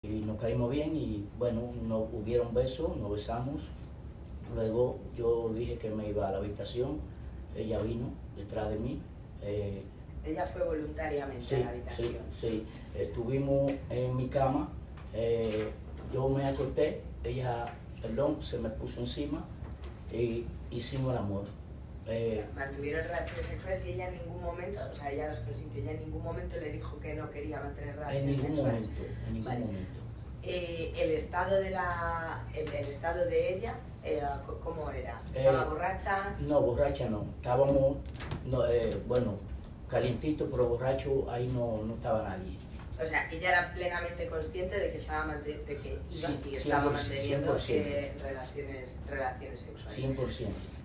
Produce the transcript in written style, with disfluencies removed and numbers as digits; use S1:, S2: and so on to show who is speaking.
S1: y nos caímos bien y bueno, no hubieron besos, nos besamos. Luego yo dije que me iba a la habitación, ella vino detrás de mí.
S2: Ella fue voluntariamente a la habitación.
S1: Sí, estuvimos en mi cama, yo me acosté, ella, se me puso encima y hicimos el amor.
S2: Mantuvieron relaciones sexuales y ella en ningún momento, o sea, ella las consintió, ella en ningún momento le dijo que no quería mantener relaciones sexuales.
S1: En ningún momento.
S2: El estado de ella, ¿cómo era? ¿Estaba borracha?
S1: No, borracha no. Estábamos, bueno, calientito, pero borracho ahí no estaba nadie.
S2: O sea, ella era plenamente consciente de que estaba manteniendo relaciones sexuales.
S1: 100%.